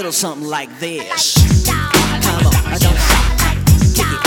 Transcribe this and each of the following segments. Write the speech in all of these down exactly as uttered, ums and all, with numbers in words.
little something like this. Come on, I don't stop. Kick it.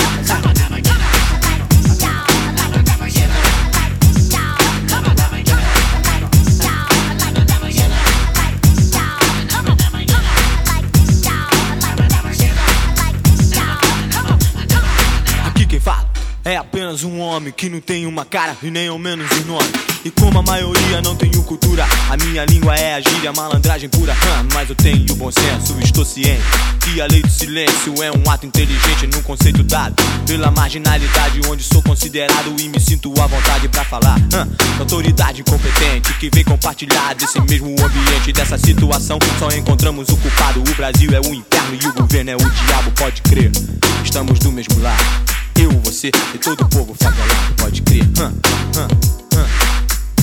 Aqui quem fala é apenas um homem que não tem uma cara e nem ao menos um nome. E como a maioria não tenho cultura, a minha língua é a gíria, malandragem pura. hum, Mas eu tenho bom senso, estou ciente que a lei do silêncio é um ato inteligente num conceito dado pela marginalidade, onde sou considerado e me sinto à vontade pra falar. hum, Autoridade incompetente que vem compartilhar desse mesmo ambiente. Dessa situação só encontramos o culpado. O Brasil é o inferno e o governo é o diabo, pode crer. Estamos do mesmo lado, eu, você e todo o povo favelado, pode crer. hum, hum, hum.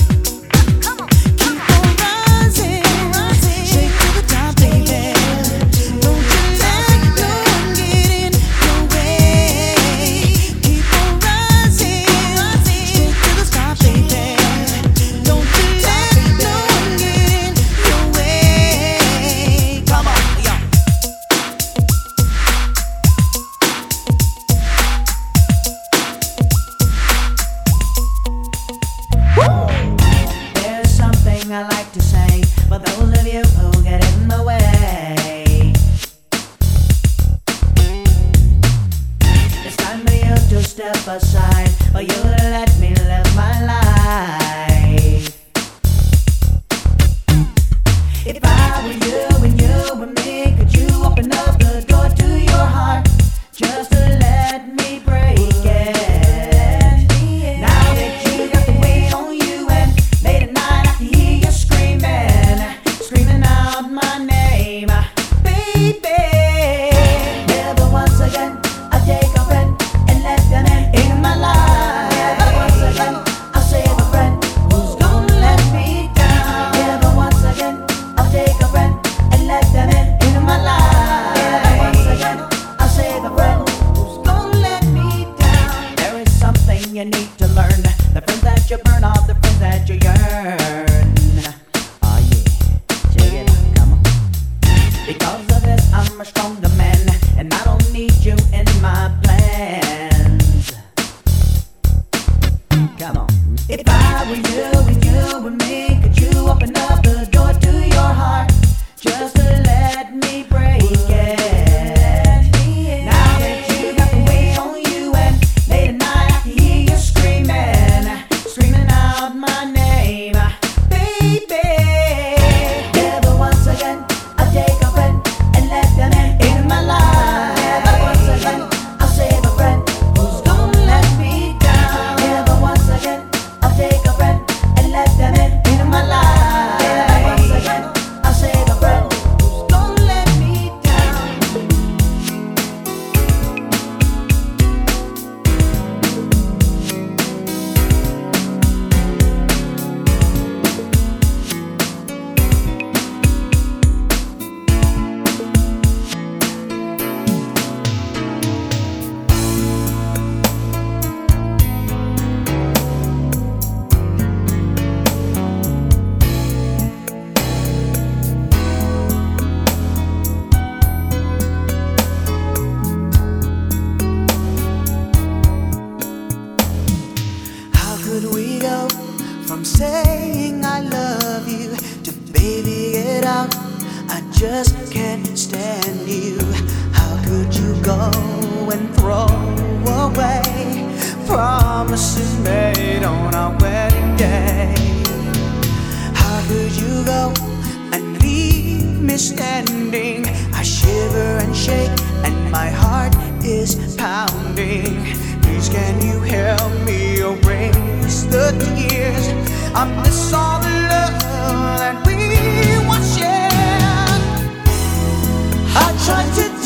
I like to say, but those of you who get in the way, it's time for you to step aside, for you to let me live my life. If I were you and you were me, could you open up the door to your heart, just to let me break it? Now that you got the weight on you and late at night I can hear you screaming, screaming out my name, baby. Never once again I'll take a friend and let them in, in my life. Never once again I'll save a friend who's gonna let me down. Never once again I'll take a friend and let them in, in my life. Never once again I'll save a friend who's gonna let me down. There is something you need to learn. The friends that you burn are the friends that you yearn. Oh yeah, check it out, come on. Because of this I'm a stronger man, and I don't need you in my plans. Come on. If I were you and you were me, could you open up the door to your heart, just to let me break it? Now that you got the weight on you and late at night I can hear you screaming, screaming out my name, baby. Never once again I'll take a friend and let them in, in my life. Never once again I'll save a friend who's gonna let me down. Never once again I'll take a friend and let them in, in my life. Never once again I'll save a friend who's gonna let me down. How could we go from saying I love you to baby get out, I just can't stand you? How could you go and throw away promises made on our wedding day? How could you go and leave me standing? I shiver and shake and my heart is pounding. Please can you help me erase the tears of this all the love that we once shared? I tried to